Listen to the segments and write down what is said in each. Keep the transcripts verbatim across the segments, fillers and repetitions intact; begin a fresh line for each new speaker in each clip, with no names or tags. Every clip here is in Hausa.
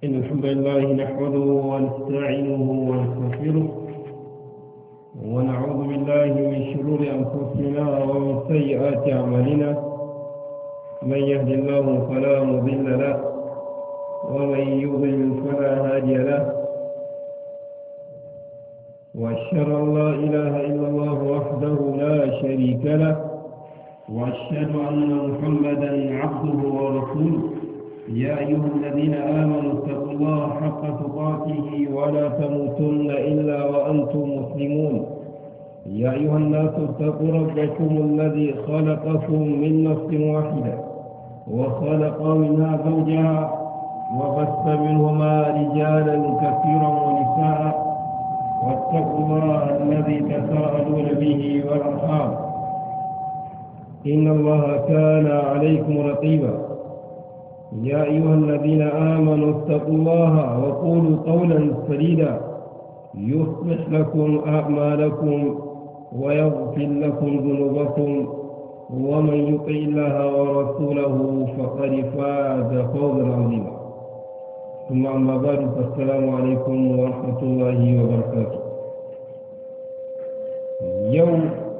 إن الحمد لله نحمده ونستعينه ونستغفره ونعوذ بالله من شرور أنفسنا ومن سيئات أعمالنا من يهد الله فلا مضل له ومن يضلل فلا هادي له وأشهد أن لا إله إلا الله وحده لا شريك له وأشهد أن محمدا عبده ورسوله يا أيها الذين آمنوا اتقوا الله حق تقاته ولا تموتن إلا وأنتم مسلمون يا أيها الناس اتقوا ربكم الذي خلقكم من نفس واحدة وخلق منها زوجها وبث منهما رجالا كثيرا ونساء واتقوا الله الذي تساءلون به والأرحام إن الله كان عليكم رقيبا يا أيها الذين آمنوا اتقوا الله وقولوا قولا سديدا يصلح لكم أعمالكم ويغفر لكم ذنوبكم ومن يطع الله ورسوله فقد فاز فوزا عظيما ثم أما بعد فالسلام عليكم ورحمة الله وبركاته يوم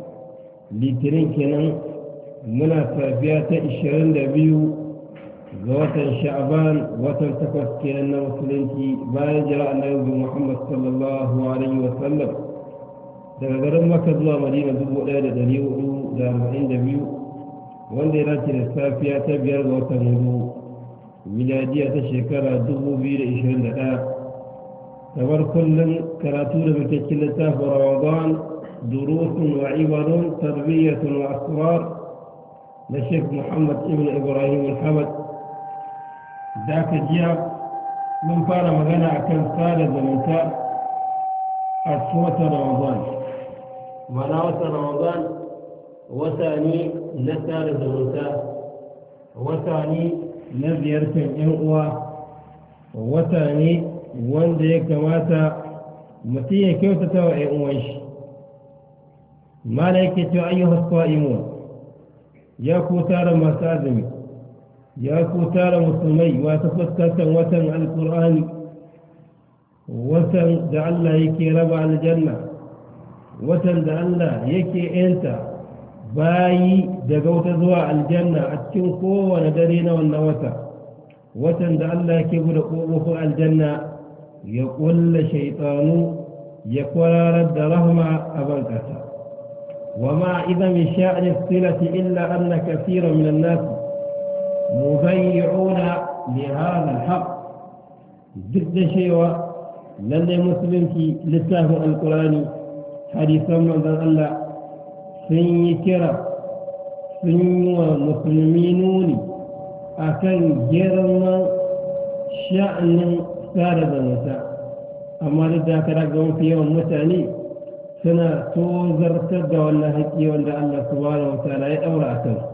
لترين منا سافيات عشرين دبيو watan sha'ban watan takwas kenan na musulunci bayan jira annabi Muhammad sallallahu alaihi wa sallam daga garin Makka zuwa Madina dubu ɗaya da ɗari hudu da arba'in da biyu wanda ya dace da safiya ta biyar ga watan hudu miladiya ta shekara dubu biyu da ishirin da ɗaya kamar kullum karatu da muke cikin littafin Ramadan durusun wa ibarun tarbiyyatun wa asrar na Sheikh Muhammad ibn Ibrahim al-Hamad da ka jiya mun fara magana a kan sada zamanta a cikin watan ramadan mana watan ramadan wata ne na sada zamanta wata ne na ziyartar yan uwa wata ne wanda ya kamata mutum ya kyautata wa yan uwan shi mana yake cewa ayyuhas sa'imun ya ku tara masu azumi ya ku tara musulmai wata fuskantar watan alkur'ani watan da Allah yake raba aljanna watan da Allah yake yanta bayi daga wata zuwa aljanna a cikin kowane dare na wannan wata watan da Allah yake buɗe ƙofofin aljanna ya ƙulla shaitanu ya kwararar da rahma a bankasa وما إذا من شأن الصلة إلا أن كثيرا من الناس مضيعون لهذا الحق ضد شيء لن مسلم في لساه القرآن حديثا من الله سن كرا سن مسلمينون أكن جرما شأن سارة النساء أما لذلك رقم في يوم متاني suna tozartar da wannan haƙƙi wanda Allah subhanahu wa ta'ala ya daura a kan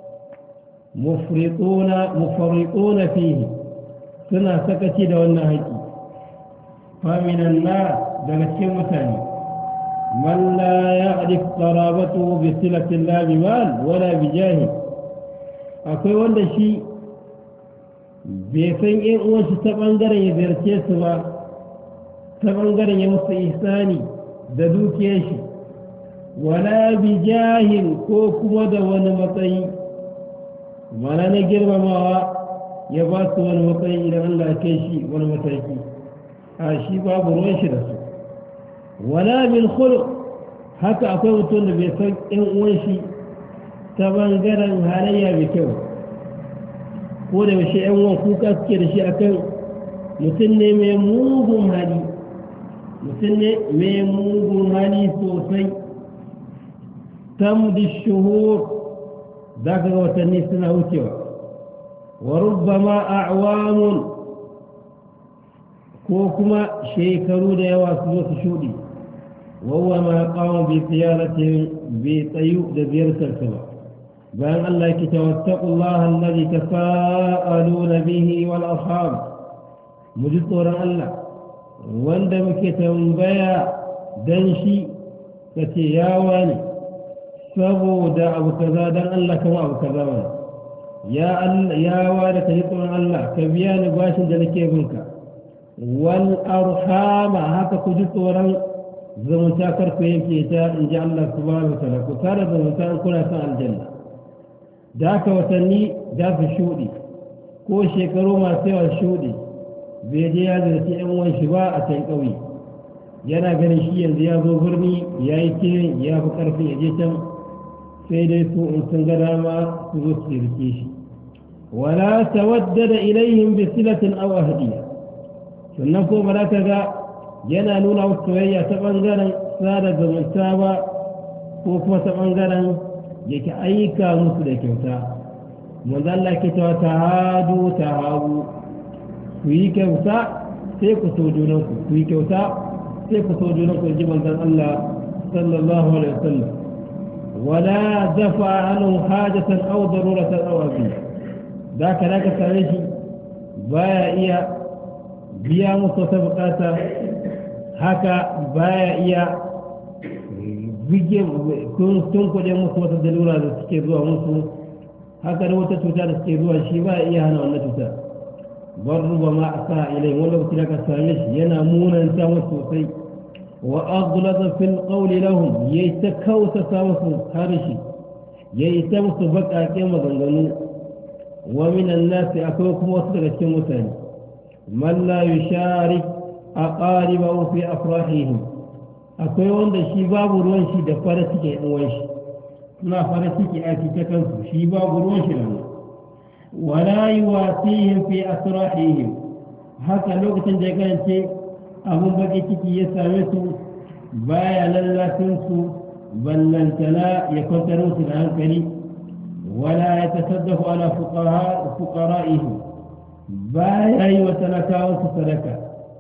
mufriquna mufarriquna fihi suna sakaci da wannan haƙƙi faminan na daga cikin mutane man la ya'rif qarabatuhu bi silati la bi mal wala bi jahi akwai wanda shi bai san in uwan shi ta bangaren ya ziyarce su ba ta bangaren ya musu ihsani da dukiyar shi wala bi jahil ko kuma da wani matsayi mana na girmamawa ya ba su wani matsayi idan Allah ya kai shi wani mataki a shi babu ruwan shi da su wala bil khuluq haka akwai mutum da bai san ɗan uwan shi ta bangaren halayya mai kyau ko da yaushe ɗan uwan kuka suke da shi akan mutum ne mai mugun hali mutum ne mai mugun hali sosai tamdi shuhur za ka ga watanni suna wucewa wa rubbama a'wamun ko kuma shekaru da yawa su zo su shuɗi wawa ma qamu bi ziyaratin bi tsayu da ziyartar ba bayan Allah yake cewa taqullaha alladhi tasaaluna bihi wal arham mu ji tsoron Allah wanda muke tambaya dan shi ka ce yawa ne saboda abu kaza dan Allah kama abu kaza wani ya Allah ya wada ka ji tsoron Allah ka biya ni bashin da nake binka والأرحام هكا كجت ورن زمنتا كركو ينكيتا إن جاء الله سبحانه وتعالى كتار زمنتا كنا سان الجنة ذاك وتني ذاك الشودي ko shekaru masu yawan shuɗi bai je ya zarci ‘yan uwan shi ba a can ƙauye yana ganin shi yanzu ya zo birni ya yi kirin ya fi ƙarfin ya je can sai dai su in sun ga dama su zo su rike shi wala tawaddada ilaihim bi silatin aw ahdiya sannan ko ba za ka ga yana nuna wasu soyayya ta ɓangaren sada zumunta ba ko kuma ta ɓangaren yake aika musu da kyauta manzo Allah ke cewa tahadu tahabu ku yi kyauta sai ku so junanku ku yi kyauta sai ku so junanku ji manzon Allah sallallahu alaihi wasallam wala dafa anhu hajatan aw daruratan aw abi da ka da ka sare shi baya iya biya musu ta bukata haka baya iya bige kun tun kuɗe musu wata dalura da suke zuwa musu haka da wata cuta da suke zuwa shi baya iya hana wannan cuta bar ruba ma asa ilai wanda kuke da ka same shi yana munanta musu sosai wa aghlada fil qawli lahum yaitakauta musu harshe yayi ta musu baƙaƙen maganganu wa minan nasi akwai kuma wasu daga cikin mutane man la yusharik aqaribahu fi afrahihim akwai wanda shi babu ruwan shi da fara cike uwan shi suna fara cike a cikin kansu shi babu ruwan shi da mu wala yuwasihim fi asrahihim haka lokacin da ya kasance abun baki ciki ya same su baya lallafin su ballantana ya kwantar musu da hankali wala ya tasaddaku ala fuqara'ihim baya yi wa talakawa su sadaka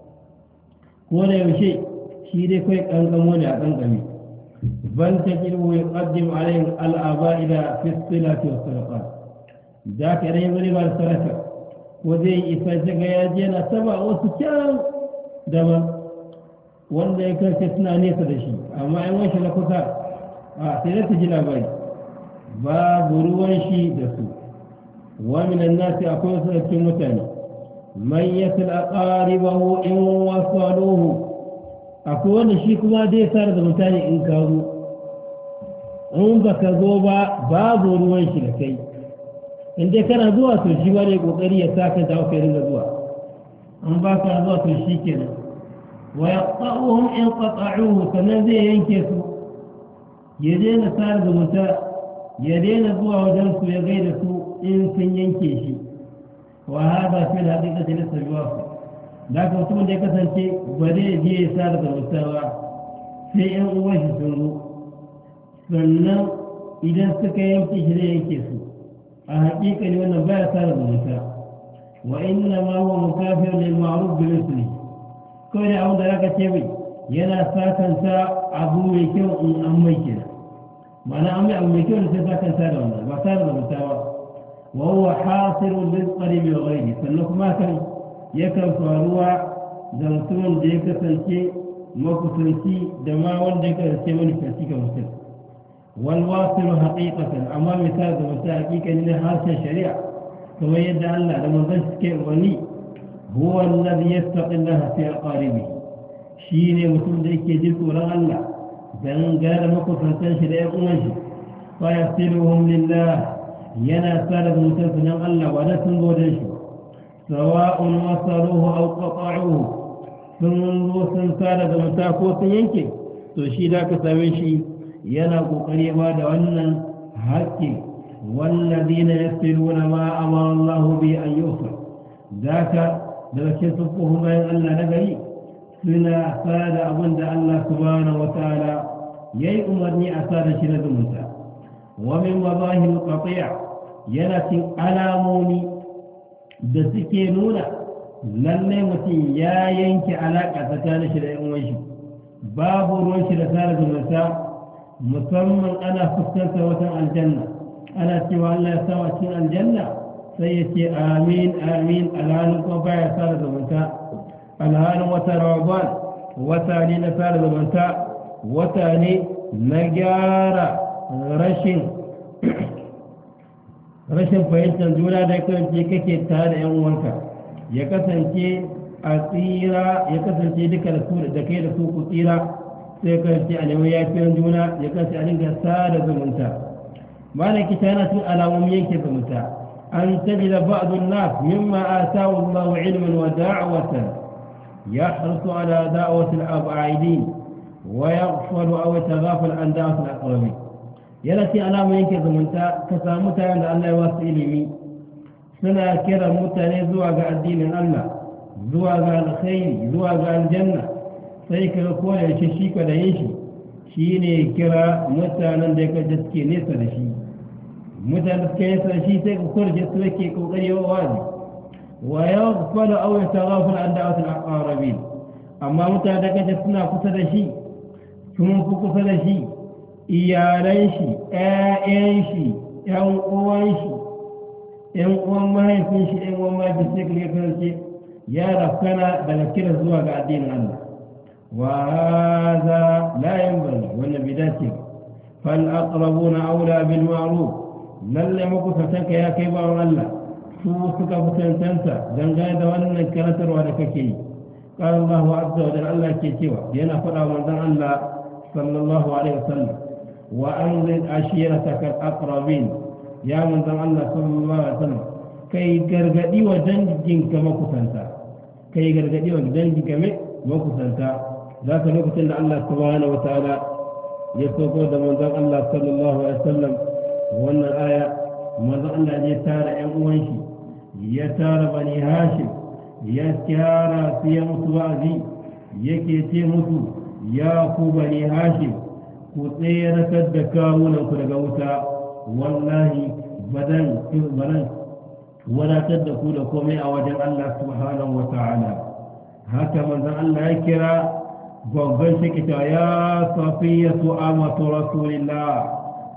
ko da yaushe shi dai kai kankamo ne a kankami bal tajidu yuqaddim alayhim al-aba'ida fi as-silati was-sadaqat da ka dai bari ba sadaka ko zai isa daga yaje na saba wasu kyan daban wanda ya kace suna nesa da shi amma in wani na kusa a sai da ji labari babu ruwan shi da su wa minan nasi akwai wasu cikin mutane man yasil aqaribahu in wasaluhu akwai wanda shi kuma zai sar da mutane in ka zo in baka zo ba babu ruwan shi da kai in dai kana zuwa to shi ba ne kokari ya saka da kai ringa zuwa an ba ka zuwa to shi kenan wa yaqta'uhum in qata'uhu sanan zai yanke su ya daina sar da mutane ya daina zuwa wajen su ya gaida su in sun yanke shi wa hada fi al-haqiqati laysa biwafi da ka mutum da ya kasance ba zai je ya sa daga mutawa sai yan uwan shi sun zo sannan idan suka yanke shi zai yanke su a haƙiƙa ne wannan baya sa daga muta wa inna ma huwa mukafir lil ma'ruf bil misli kawai da abin da zaka ce mai yana sakanta abu mai kyau in an mai kenan ma'ana an mai abu mai kyau da sai sakanta da wannan ba sa daga mutawa wa huwa hasirun lil qaribi wa ghayri sannan kuma kan yakan faruwa da mutumin da ya kasance makusanci da ma wanda ya kasance manufanci ga mutum walwasilu haqiqatan amma misali da mutum haqiqan ne harshen shari'a kamar yadda Allah da manzon suke wani huwa alladhi yastaqillaha fi aqaribi shine mutum da yake jin tsoron Allah dan gara makusantan shi da ƴan uwan shi fa yasiluhum lillah yana sada mutum sunan Allah wa da sun gode shi سواء وصلوه أو قطعوه ثم سنسال دمتا ko sun yanke to shi da ka same shi yana kokari ba da wannan haƙƙi walladina yasiluna ma amara Allah bi an yusra daka da ke sufuhu bayan Allah na gari suna sada abin da Allah subhanahu wa ta'ala yayi umarni a sada shi na zumunta wa min wadahil qati' yana cin alamomi da suke nuna lalle mutum ya yanke alaƙa tsakanin shi da ‘yan uwan shi babu ruwan shi da tsara zumunta musamman ana fuskantar watan aljanna ana cewa Allah ya sawa cikin aljanna sai ya ce amin amin alhalin kuma baya tsara zumunta alhalin wata rawaban wata ne na tsara zumunta wata ne na gyara rashin rashin fahimtar juna da kasance kake tare da yan uwanka ya kasance أثيرا يكسر شيدك لسورة دكيد سوق أثيرا سيكون على في جونا يكسر عليك سادة زمنتا ما لك كانت على وميك زمنتا أن تجد بعض الناس مما آتاه الله علما ودعوة يحرص على دعوة الأبعدين ويغفل أو يتغافل عن دعوة الأقربين يلتي على وميك زمنتا كسامتا عند الله واسئلمي سنا كرا متاني زواج الدين الله زواج الخير زواج الجنة سيكرا كولا يشيك ولا يشي شيني كرا متانا ديك جسكي نيسا لشي متانا ديك نيسا لشي سيكرا كولا جسكي كوكري ووازي ويغفل أو يتغافل عن دعوة الأقاربين أما متانا ديك جسنا كسا لشي ثم كسا لشي إياليشي آئيشي يوم ‘yan uwan mahaifin shi ‘yan uwan mahaifin shi ya kasance ya rafkana daga kira zuwa ga addinin Allah wa hadha la yanbaghi wannan bai dace ba fal aqrabuna aula bil ma'ruf lalle makusantanka ya kai bawan Allah su suka kusantanta dangane da wannan karatarwa da kake yi qala Allah azza wa jalla Allah ke cewa yana faɗa manzon Allah sallallahu alaihi wasallam wa anzir ashirataka al aqrabin ya manzan Allah sallallahu alaihi wasallam kai gargadi wa danginka makusanta kai gargadi wa danginka makusanta zaka lokacin da Allah subhanahu wataala ya soko da manzan Allah sallallahu alaihi wasallam wannan aya manzan Allah ya tara ƴan uwan shi ya tara bani Hashim ya tara su ya musu wa'azi yake ce musu ya ku bani Hashim ku tsere da kawunan ku daga wuta wallahi badan badan wadatar da ku da komai a wajen Allah subhanahu wa ta'ala haka manzon Allah ya kira gwaggon shi kita ya safiyatu amatu rasulillah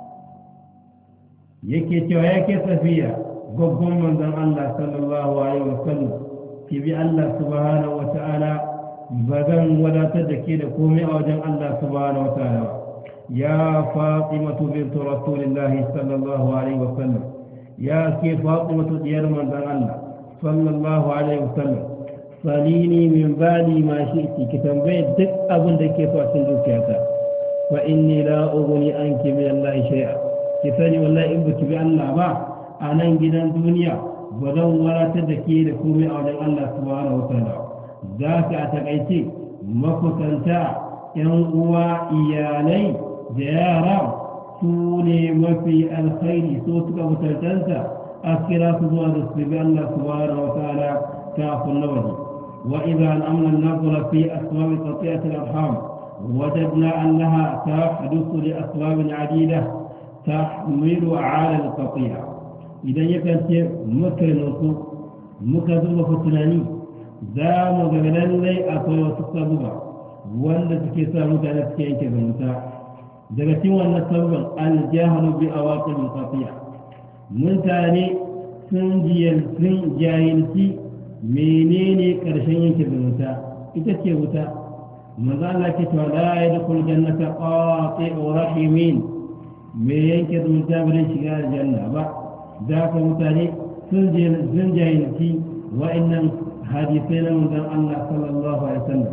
yake cewa yake safiya gwaggon manzon Allah sallallahu alaihi wasallam ki bi Allah subhanahu wa ta'ala badan wadatar da ke da komai a wajen Allah subhanahu wa ta'ala يا فاطمة بنت رسول الله صلى الله عليه وسلم يا كي فاطمة ديار من الله صلى الله عليه وسلم صليني من بالي ما شئت كتنبيت دك أبن دكي فأسن دوكياتا فإني لا أغني عنك من الله شيئا كفاني والله إبك بأن الله أنا انجنا الدنيا ولو ولا تدكي لكم أولا الله سبحانه وتعالى ذاك أتقيتي مكتنتا ينقوى إيالي زيارة سوني وفي الخير صوتك وتلتنسى أذكرا سبحانه السبيل الله سبحانه وتعالى كاف النوجي وإذا أمنا النظر في أسباب قطيعة الأرحام وجدنا أنها تحدث لأسباب عديدة تحمل على القطيعة إذا يكن مكر نصوص مكذوب فتناني دام غمنا لي أطوى وتصبغ wanda suke sa mutane suke yanke zumunta daga cikin wannan sabon aljahalu bi awaqib alqati'a mutane sun jiyar sun jahilci menene karshen yanke zumunta ita ce wuta manzo Allah ke cewa la yadkhul jannata qati'u rahimin me yanke zumunta ba zai shiga aljanna ba da ka mutane sun jahilci wa'annan hadisai na manzon Allah sallallahu alaihi wasallam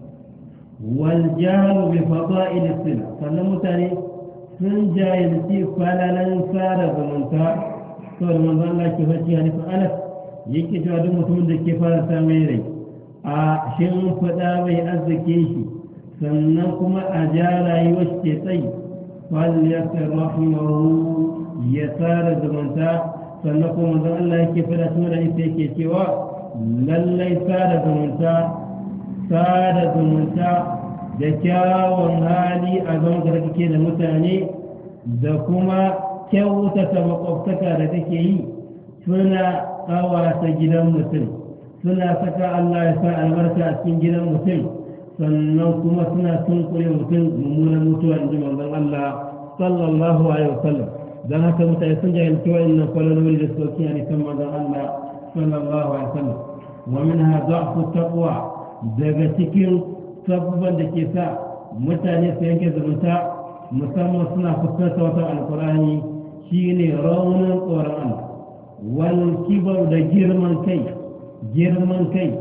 والجهل بفضائل الصلة فلمتني سنجا يلتي فلا ننسار بمنتا سور من الله كفتي هني فألف يكي جواد متمن كفار ساميري أشين فتاوي أزكيشي سنكما أجالا يوشتي فليسر رحمه يسار بمنتا سنكما من الله كفار ساميري كيشيوا للي سار بمنتا sada zumunta da kyawun hali a zama da kake da mutane da kuma kyautata makwabtaka da kake yi suna kawata gidan mutum suna saka Allah ya sa albarka a cikin gidan mutum sannan kuma suna tunkure mutum mummunan mutuwa inji manzon Allah sallallahu alaihi wasallam dan haka mutane sun jahilci wa'annan kwalaloli da suke ne kan manzon Allah sallallahu alaihi wasallam wa minha da'fu taqwa daga cikin sabubban da ke sa mutane su yanke zumunta musamman suna fuskanta wata alkurani shine raunin tsoron Allah wal kibar da girman kai girman kai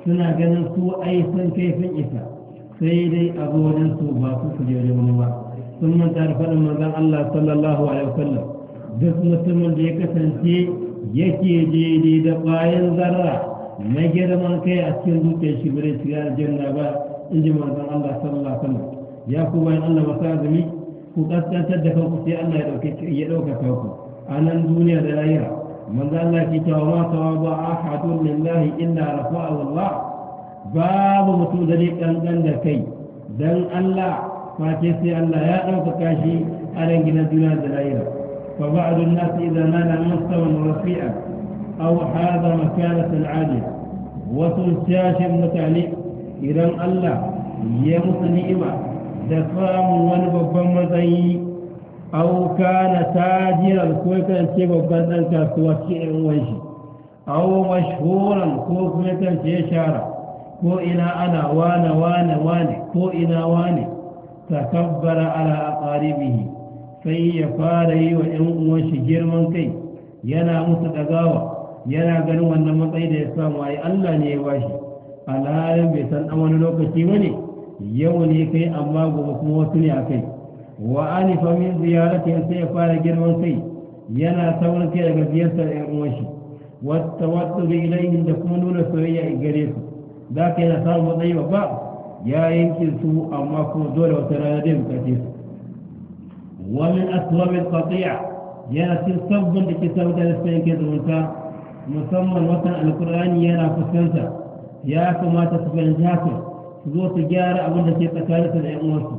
suna ganin su ai sun kai sun isa sai dai a zo wajen su ba su su je wani ba sun manta da faɗin manzon Allah sallallahu alaihi wasallam duk mutumin da ya kasance yake daidai da bayan zarra na girman kai a cikin zuciyar shi bare shiga aljanna ba in ji manzon Allah sallallahu alaihi wasallam ya ku bayan Allah masu azumi ku kaskantar da kanku sai Allah ya dauke ya dauka kanku a nan duniya da lahira manzon Allah ke cewa ma tawaba ahadun lillahi illa rafa'ahu Allah babu mutum da zai kankan da kai dan Allah face sai Allah ya dauka shi a ran gidan duniya da lahira fa ba'du an-nas idza nala mustawan rafi'a aw hada makanatan 'aliya wa sulsashin mutane idan Allah ya musu ni'ima da samun wani babban matsayi au kana tajiran ko kan ce babban dan kasuwa ce in wanshi au mashhuran ko kuma kan ce ya shara ko ina ana wana wana wane ko ina wane takabbara ala aqaribihi sai ya fara yi wa ɗan uwan shi girman kai yana musu dagawa yana ganin wannan matsayi da ya samu ai Allah ne ya bashi alhalin bai san an wani lokaci bane yau ne kai amma gobe kuma wasu ne a kai wa anifa min ziyaratin sai ya fara girman kai yana saurin kai daga ziyartar ɗan uwan shi wata wata da ilayhin da kuma nuna soyayya a gare su za ka yana samun matsayi babba ya yanke su amma kuma dole wata rana zai bukace su wa min aswabil qati'a yana cin sabbin da ke sabbin da suka yanke zumunta musamman watan alkur'ani yana fuskanta ya kamata su fahimci haka zo su gyara abin da ke tsakaninsu da 'yan uwansu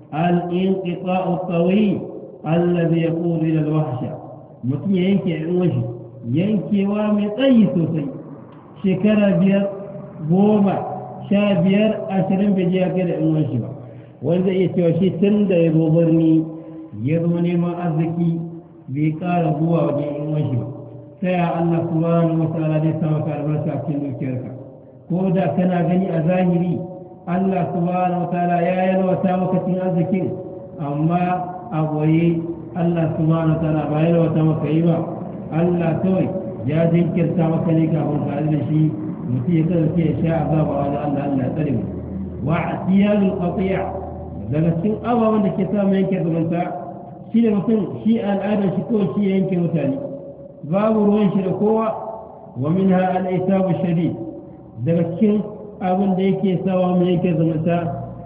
al-inqita'u qawi allazi yaqulu ila al-wahsha mutum ya yanke 'yan uwanshi yankewa mai tsayi sosai shekara biyar goma sha biyar ashirin bai je ya kai da 'yan uwanshi ba wanda iya cewa shi tun da ya zo birni ya zo neman arziki bai ƙara zuwa wajen 'yan uwanshi ba ta ya Allah subhanahu wa ta'ala zai sa maka albarka a cikin dukiyarka ko da kana gani a zahiri Allah subhanahu wataala ya yalwata maka cikin arzikin amma a goye Allah subhanahu wataala ba ya yalwata maka yi ba Allah kawai ya jinkirta maka ne kafin ka da shi mutum ya kasance ya sha azaba wajen Allah Allah ya tsare mu wa atiyalul qati'a daga cikin ababen da ke samu yanke zumunta shi ne mutum shi al'adar shi kawai shi yanke mutane babu ruwan shi da kowa wa minha al-isabu shadid daga cikin abin da yake sawa mai yake zumunta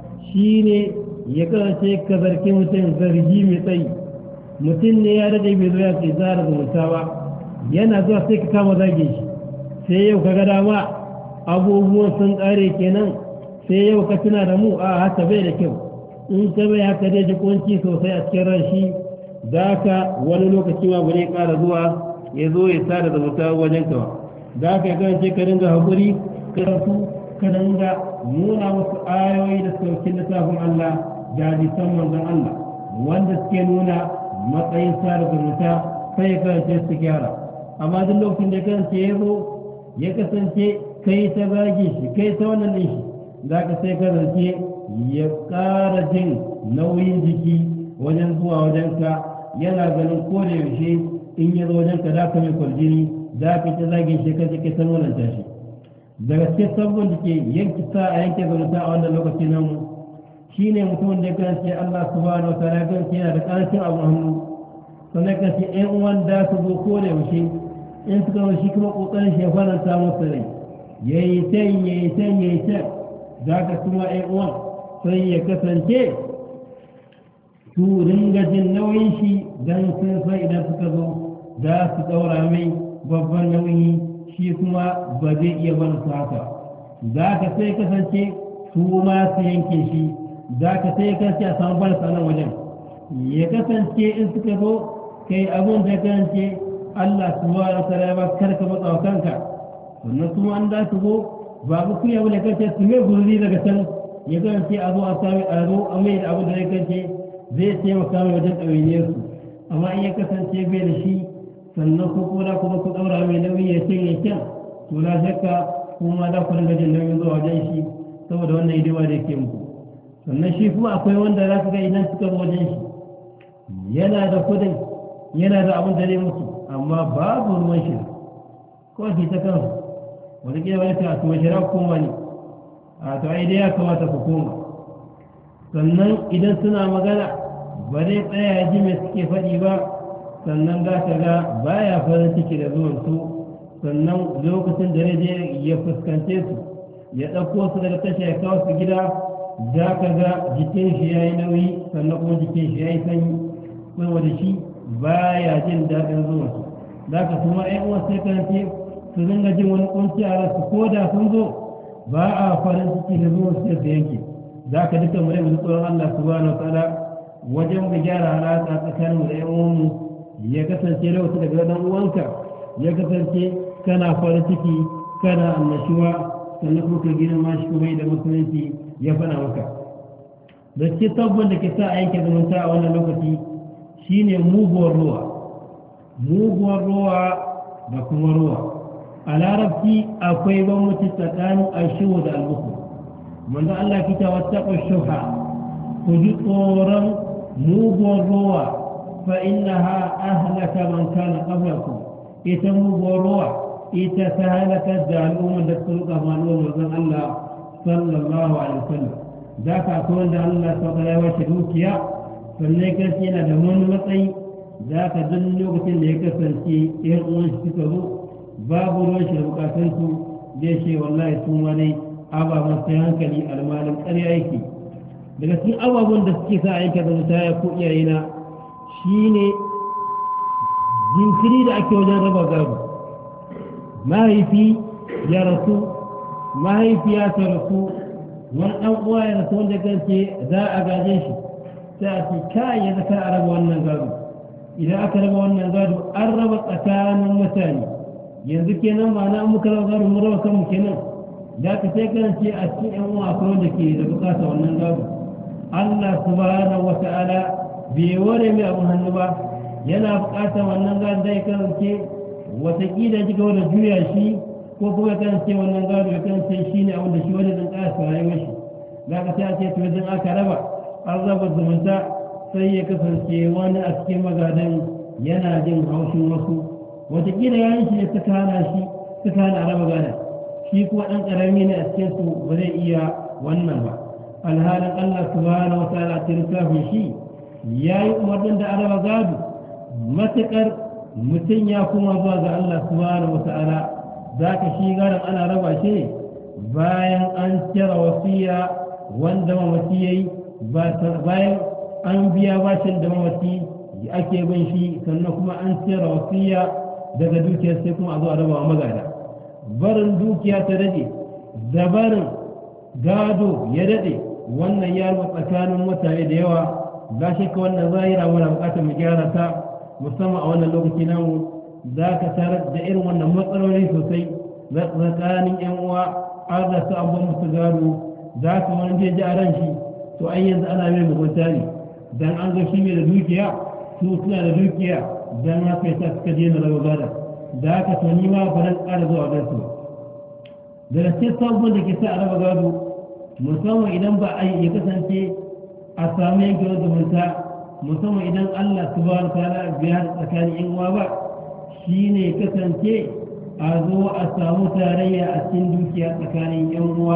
shi ne ya kasance ka zarki mutum zargi mai tsayi mutum ne ya daɗe bai zuwa ke zara zumunta ba yana zuwa sai ka kama zage shi sai yau ka ga dama abubuwan sun ƙare kenan sai yau ka tuna da mu a haka bai da kyau in ka bai haka dai ji kunci sosai a cikin ran shi za ka wani lokaci ma ba ne ƙara zuwa ya zo ya sa da zumunta wajen ka ba za ka kasance ka dinga haƙuri karatu ka dinga nuna wasu ayoyi da saukin littafin Allah da hadisan manzon Allah wanda suke nuna matsayin sada zumunta sai ya kasance su gyara amma duk lokacin da ya kasance ya zo ya kasance kai ta zage shi kai ta wannan ɗin shi za ka sai kasance ya ƙara jin nauyin jiki wajen zuwa wajenka yana ganin ko da yaushe in ya zo wajenka za ka mai kwarjini za ka ta zage shi ka ce san wannan tashi daga cikin sabbin da ke yanki sa a yanke zumunta a wannan lokaci nan shi ne mutumin da ya kasance Allah subhanahu wa ta'ala ya kasance yana da ƙarancin abu hannu sannan kasance ƴan uwan da su zo ko da yaushe in suka zo shi kuma ƙoƙarin shi ya faranta musu rai ya yi can ya yi can ya yi can za ka kuma ƴan uwan sai ya kasance su ringa jin nauyin shi don sun san idan suka zo za su ɗaura mai babban nauyi shi kuma ba zai iya bar su haka za ka sai kasance su ma su yanke shi za ka sai kasance a samu bar nan wajen ya kasance in suka zo kai abin da kasance Allah subhanahu wa ta'ala ba karka matsa wa kanka wannan su an da su zo ba ku kuya bane kasance su mai gurri daga can ya kasance a zo a sami a zo a mai da abin da ya kasance zai taimaka mai wajen ɗawainiyar su amma in ya kasance bai da shi sannan ko kuma kuma ku ɗaura mai nauyi ya ce ya kyan to na shakka kuma da ku dinga jin nauyin zuwa wajen shi saboda wannan hidima da yake muku sannan shi kuma akwai wanda za ka ga idan suka zo wajen shi yana da kudin yana da abin da zai mutu amma babu ruwan shi ko shi ta kansu wani kila wani ta to shira kuma ne a to ai dai ya kamata ku koma sannan idan suna magana ba zai tsaya ya ji mai suke faɗi ba sannan za ka ga baya farin ciki da zuwan su sannan lokacin da je ya fuskance su ya ɗauko su daga tasha ya kawo su gida za ka ga jikin shi ya yi nauyi sannan kuma jikin shi ya yi sanyi saboda shi baya jin daɗin zuwan su za ka kuma ƴan uwan sai karance su dinga jin wani kunci a rasu ko da sun zo ba a farin ciki da zuwan su yadda yake za ka duka mu rai mu tsoron Allah subhanahu wa ta'ala wajen mu gyara alaƙa tsakanin mu da ƴan uwanmu ya kasance lokacin daga dan uwanka ya kasance kana farin ciki kana annashuwa sannan kuma ka girma shi kuma da musulunci ya fana maka da ke tabbon da ke sa a yanke zumunta a wannan lokaci shine muguwar ruwa muguwar ruwa da kuma ruwa a larabci akwai bambanci tsakanin ashiwu da albuku manzo Allah kita wattaqu shuha ku ji tsoron muguwar ruwa fa innaha ahlaka man kana qablakum ita muguwar ruwa ita ta halaka da al'ummar da suka malu manzon Allah sallallahu alaihi wasallam da ka ko wanda Allah ta ya wace dukiya sannan kai yana da wani matsayi da ka duk lokacin da ya kasance ɗan uwan shi suka zo babu ruwan shi da bukatunsu zai ce wallahi su ma dai ababen sai hankali almalin ƙarya yake daga cikin ababen da suke sa aika da wuta ya ko iyayena shine jinkiri da ake wajen raba gado mahaifi ya rasu mahaifiya ta rasu wani ɗan uwa ya rasu wanda kance za a gaje shi sai a ce kai ya zaka a raba wannan gado idan aka raba wannan gado an raba tsakanin mutane yanzu kenan ma na muka raba gado mun raba kanmu kenan da ka sai karance a cikin yan uwa akwai wanda ke da bukata wannan gado Allah subhanahu wa ta'ala bai ware mai abun hannu ba yana bukatar wannan gado da ya karance watakila ji ga wanda juya shi ko kuma karance wannan gado ya karance shi ne abin da shi wani dan ƙasa rayuwar shi da ka sai a ce to idan aka raba an raba zumunta sai ya kasance wani a cikin magadan yana jin haushin wasu watakila yayin shi ya suka hana shi suka hana raba gadon shi kuma ɗan ƙarami ne a cikin su ba zai iya wannan ba alhalin Allah subhanahu wa ta'ala ta littafin shi ya yi umarnin da araba gado matuƙar mutum ya kuma zuwa ga Allah subhanahu wa ta'ala za ka shi gadon ana raba shi ne bayan an cire wasiya wanda mamaci ya yi bayan an biya bashin da mamaci ake bin shi sannan kuma an cire wasiya daga dukiyar sai kuma a zo a raba wa magada barin dukiya ta dade da barin gado ya dade wannan ya rubu tsakanin mutane da yawa za shi ka wannan zahira muna bukatar mu gyara ta musamman a wannan lokaci namu za ka tarar da irin wannan matsaloli sosai na tsakanin yan uwa an rasa abin musu gado za ka wani je ji a ran shi to ai yanzu ana mai mugunta ne dan an ga shi mai da dukiya su suna da dukiya dan haka yasa suka je na raba gada da haka to ni ma ba dan ƙara zuwa gansu da cikin sabuwar da ke sa a raba gado musamman idan ba a ya kasance a samu yankewar zumunta musamman idan Allah subhanahu wa ta'ala biya tsakanin yan uwa ba shine kasance a zo a samu tarayya a cikin dukiya tsakanin yan uwa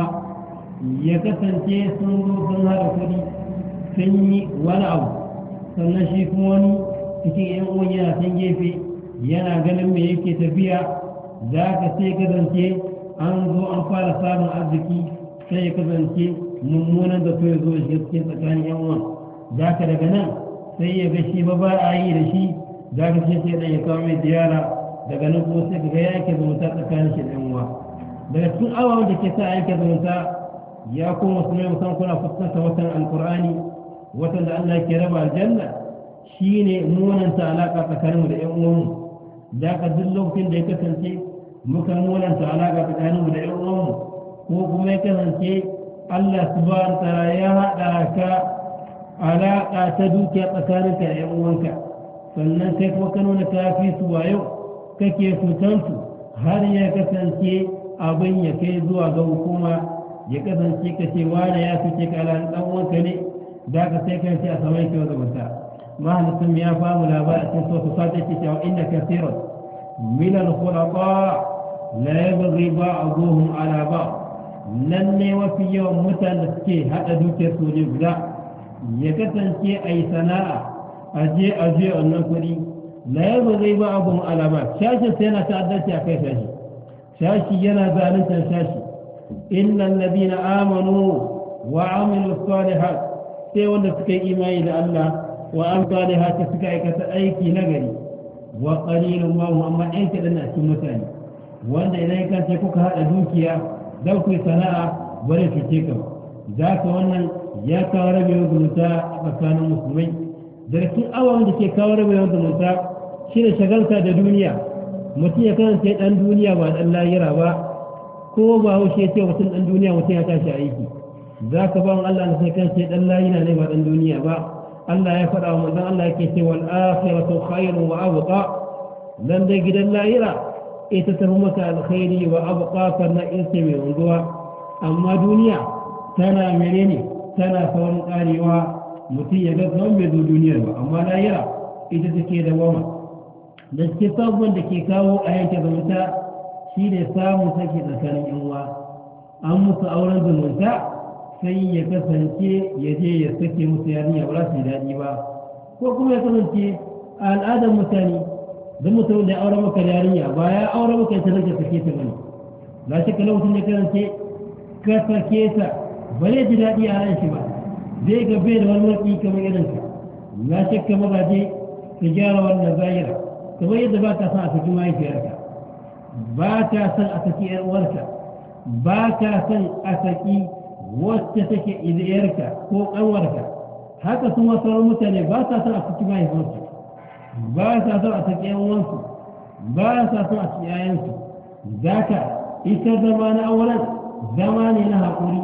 ya kasance sun zo sun haɗa kuɗi sun yi wani abu sannan shi kuma wani cikin yan uwan yana can gefe yana ganin me yake tafiya za ka sai kasance an zo an fara samun arziki sai ya kasance mummunan da so ya zo shi cikin tsakanin yan uwan za ka daga nan sai ya ga shi ba ba a yi da shi za ka sai sai ya kawo mai ziyara daga nan kuma sai ka ga yake zumunta tsakanin shi da yan uwa daga cikin awawan da ke sa yake zumunta ya kuma musulmai musamman kuna fuskanta watan alkur'ani watan da Allah ke raba aljanna shine munanta alaka tsakaninmu da yan uwanmu da ka duk lokacin da ya kasance muka munanta alaka tsakaninmu da yan uwanmu ko kuma ya kasance Allah subhanahu wa ta'ala ya haɗa ka alaka ta dukiya tsakaninka da yan uwanka sannan kai kuma ka nuna kafi su wayo kake fitansu har ya kasance abin ya kai zuwa ga hukuma ya kasance ka ce wane ya fice ka ala ɗan uwanka ne da ka sai kai sai a saman ki wanda mata mahalisun ya famu labarin cikin sosu fata ke cewa inda kasiran min al-khulaqa لا يبغي بعضهم على بعض لن وفي يوم متى نسكي هذا دوكي سوري بلا يكتن شيء أي سناء أجي أجي النكري لا يبغي بعضهم على بعض شاشة سنة تعدتي أكي شاشي شاشي ينا ذالنتا شاشي إن الذين آمنوا وعملوا الصالحات سيوان نسكي إيماني لله وأن صالحات سكي كتأيكي نغري وقليل ما هو أما أنت لنا سمتاني wanda idan ka ce kuka haɗa dukiya za ku yi sana'a bare cuce ka za ka wannan ya kawo rabewar zumunta a tsakanin musulmai da cikin awon da ke kawo rabewar zumunta shi ne shagalta da duniya mutum ya kasance ɗan duniya ba ɗan lahira ba ko ba haushe ce mutum ɗan duniya mutum ya tashi aiki za ka ba Allah na sai kasance ɗan lahira ne ba ɗan duniya ba Allah ya faɗa wa manzon Allah yake ce wal akhiratu khairun wa abqa dan dai gidan lahira ita ta fi maka alkhairi wa abuƙafar na insa mai wanzuwa amma duniya tana menene tana saurin ƙarewa mutum ya ga tsawon bai zo duniyar ba amma lahira ita take da wama da suke sabuwan da ke kawo a yanke zumunta shi ne samun sake tsakanin yan uwa an musu auren zumunta sai ya kasance ya je ya sake musu yarinya ba za su yi daɗi ba ko kuma ya kasance a al'adar mutane don mutum da aure maka yarinya ba ya aure maka ita rage sake ta bane la shi kalau mutum ya karance ka sake ta ba zai ji daɗi a ran shi ba zai ga bai da wani matsi kamar irin ka la shi ka mazaje ka gyara wannan zahira kamar yadda ba ka son a saki mahaifiyarka ba ka son a saki yar uwarka ba ka son a saki wacce take idiyarka ko ƙanwarka haka kuma sauran mutane ba sa son a saki mahaifinsu ba sa son a saki yawansu ba sa son a saki yayansu za ka ita zama na auren zama ne na haƙuri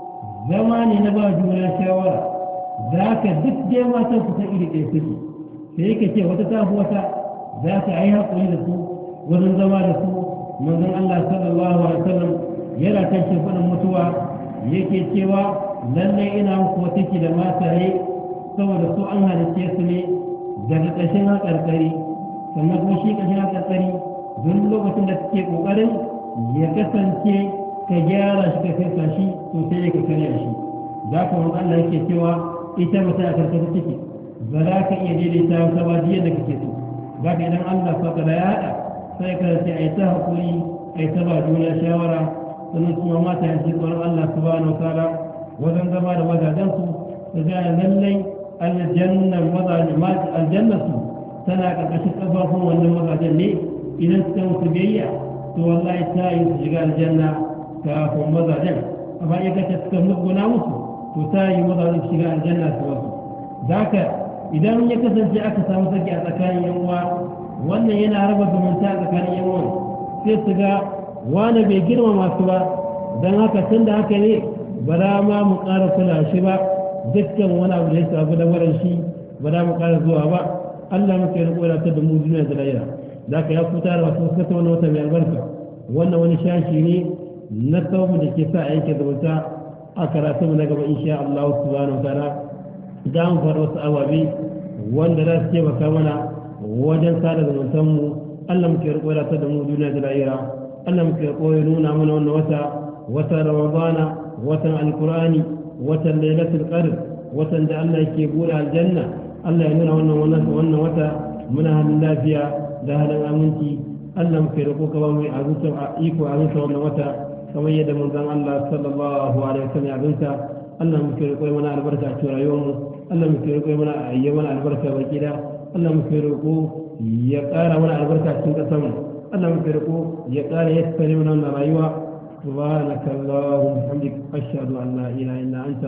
zama ne na ba juna shawara za ka duk dai matan su ta iri ɗaya suke sai ka ce wata ta fi wata za ka yi haƙuri da su wajen zama da su manzon Allah sallallahu alaihi wasallam yana kan shimfiɗin mutuwa yake cewa lallai ina muku wata ki da mataye saboda su an halicce su ne daga ƙarshen haƙarƙari sannan kuma shi ƙarshen haƙarƙari duk lokacin da suke ƙoƙarin ya kasance ka gyara shi ka kai shi to sai ka karya shi za ka wani Allah yake cewa ita mata a karkata take ba za ka iya daidaita wata ba da kake so za ka idan Allah saka da ya haɗa sai ka ce a yi ta haƙuri a yi ta ba juna shawara sannan kuma mata yanzu tsoron Allah subhanahu wa ta'ala wajen zama da mazajensu su gane lallai aljannan mazaje aljannatu tana ƙarƙashin ƙafafun wannan mazajen ne idan suka musu biyayya to wallahi ta yi su shiga aljanna kafin mazajen amma ya kace suka musguna musu to ta yi mazajen su shiga aljanna su wasu da haka idan ya kasance aka samu saki a tsakanin yan uwa wannan yana raba zumunta a tsakanin yan uwa sai su ga wani bai girmama su ba don haka tun da haka ne ba za ma mu ƙara kula shi ba dukkan wani abu da ya sabu da waran shi ba za mu ƙara zuwa ba Allah muke riko da ta da mu duniya da lahira da ka ya kuta da wasu suka ta wani wata mai albarka wannan wani shashi ne na saumu da ke sa a yanke zumunta a karatu mu na gaba insha Allah subhanahu wa ta'ala za mu fara wasu ababe wanda za su taimaka mana wajen sada zumuntan mu Allah muke riko da ta da mu duniya da lahira Allah muke riko ya nuna mana wannan wata wata ramadana watan alqur'ani watan lailatul qadr watan da Allah yake bude aljanna Allah ya nuna wannan wannan wannan wata muna halin lafiya da halin aminci Allah muke roƙo ka ba mu azunta iko azunta wannan wata kamar yadda manzon Allah sallallahu alaihi wasallam ya azunta Allah muke roƙo mana albarka a cikin rayuwarmu Allah muke roƙo mana ayyana albarka baki da Allah muke roƙo ya ƙara mana albarka a cikin ƙasarmu Allah muke roƙo ya ƙara yassare mana wannan rayuwa سبحانك اللهم وبحمدك أشهد أن لا إله إلا أنت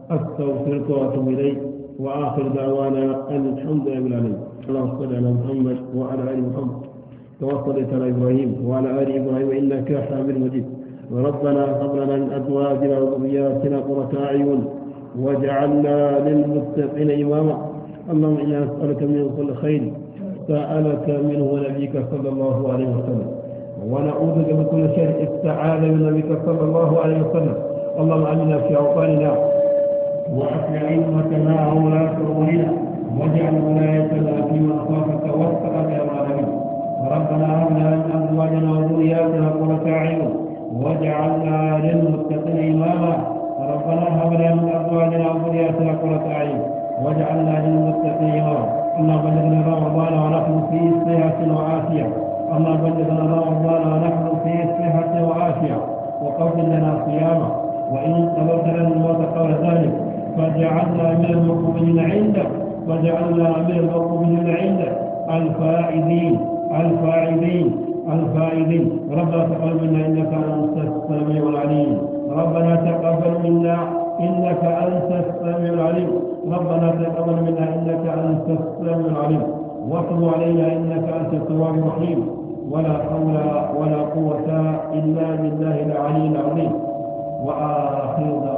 أستغفرك وأتوب إليك وآخر دعوانا أن الحمد لله رب العالمين اللهم صل على محمد وعلى آل محمد كما صليت على إبراهيم وعلى آل إبراهيم إنك حميد مجيد ربنا هب لنا من أزواجنا وذرياتنا قرة أعين واجعلنا للمتقين إماما اللهم إنا نسألك من كل خير سألك منه نبيك صلى الله عليه وسلم ونعوذ بك من كل شر استعاذ من نبيك صلى الله عليه وسلم اللهم امنا في اوطاننا واصلح ائمتنا وولاة امورنا واجعل ولايتنا في من خافك واتقاك يا العالمين
ربنا هب لنا من أزواجنا وذرياتنا قرة أعين واجعلنا للمتقين إماما ربنا هب لنا من أزواجنا وذرياتنا قرة أعين واجعلنا للمتقين إماما اللهم بلغنا رمضان ونحن في صحة وعافية اللهم بلغنا رمضان ونحن في صحة وعافية وقبل لنا صياما وإن قبلت لنا الموت قبل ذلك فجعلنا من المقبلين عندك وجعلنا من المقبلين عندك الفائزين الفائزين الفائزين ربنا تقبل منا إنك أنت السميع العليم ربنا تقبل منا إنك أنت السميع العليم ربنا تقبل منا إنك أنت السميع العليم وتب علينا إنك أنت التواب الرحيم ولا حول ولا قوة إلا بالله العلي العظيم وآخر